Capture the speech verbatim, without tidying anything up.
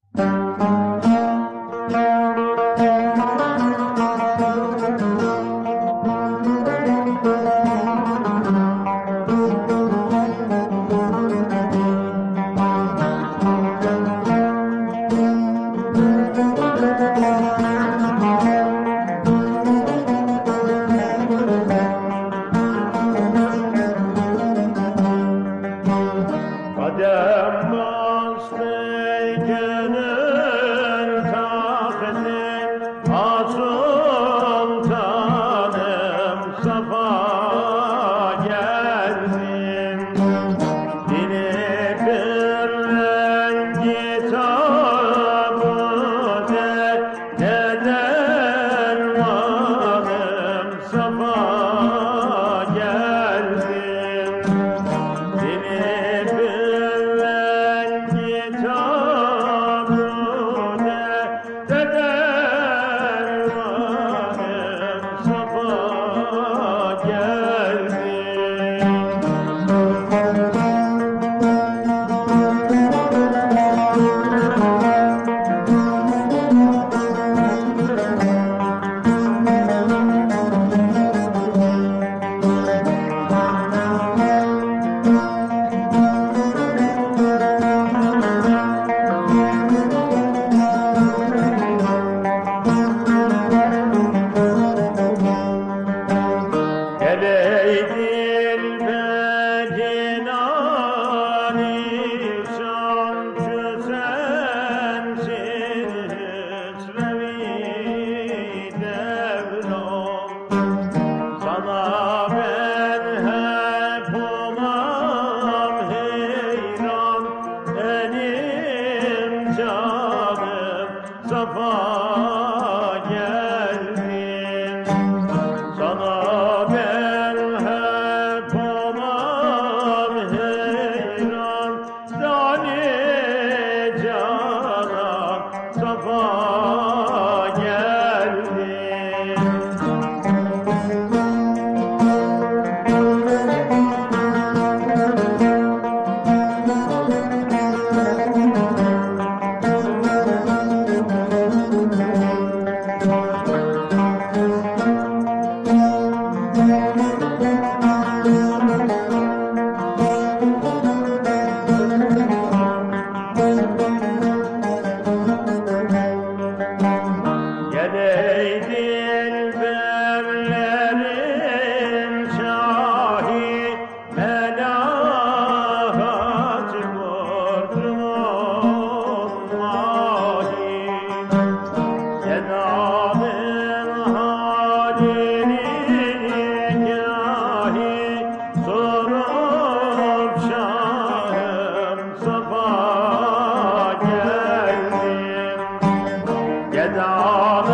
Kadem bastı gönül tahtı, Sultanım safa gelsin. Dini bir rengi tabude, ne dermanım safa gelsin. Dini safa geldim. Sana ben hep olam heyran, Zani canan safa geldim. Ey dilberlerin şahi, melahat vurdun mahi. Cenab-ın halini gahi, sorup şahım safa geldim. Cenab